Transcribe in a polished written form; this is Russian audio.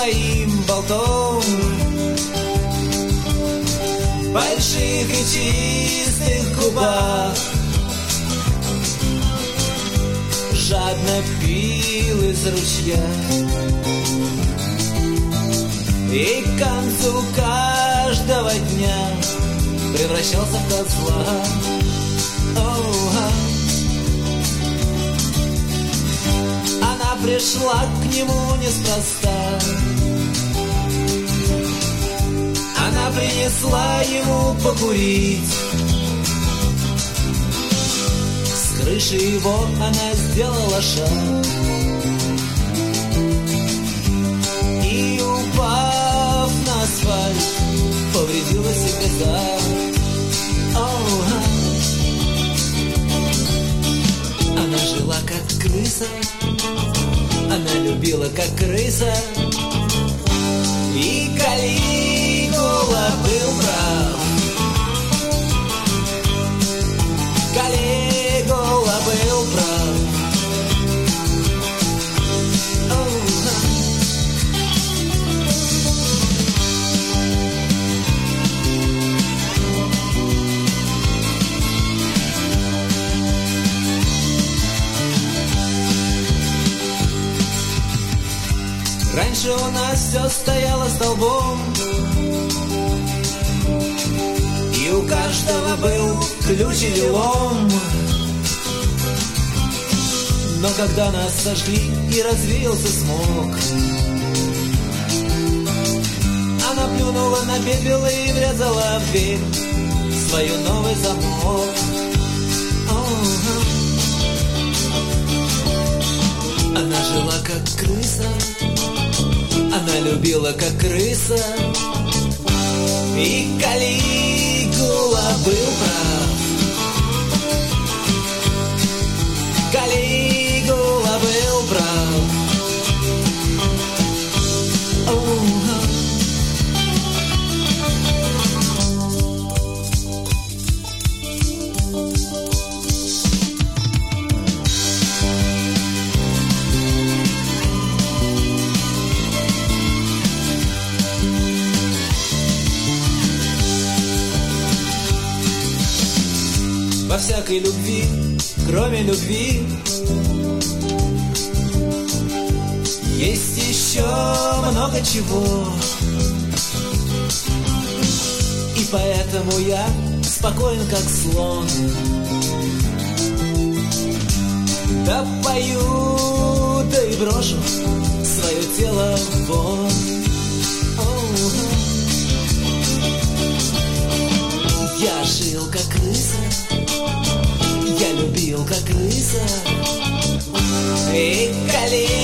своим болтом, больших и чистых губах, жадно пил из ручья. И к концу каждого дня превращался в козла. Она пришла к нему неспроста. Она принесла ему покурить. С крыши его она сделала шаг. И, упав на асфальт, повредила себе зад. Она жила как крыса, она любила как крыса. И Калигула был прав. Калигула был прав. Раньше у нас все стояло столбом, и у каждого был ключ или лом. Но когда нас сожгли и развеялся смог, она плюнула на пепел и врезала в дверь свой новый замок. Она жила как крыса, она любила как крыса. И Калигула был прав. Калигула был прав. Во всякой любви, кроме любви, есть еще много чего. И поэтому я спокоен, как слон. Да пою, да и брошу свое тело вон. Я жил как крыса, я любил как крыса. И Калигула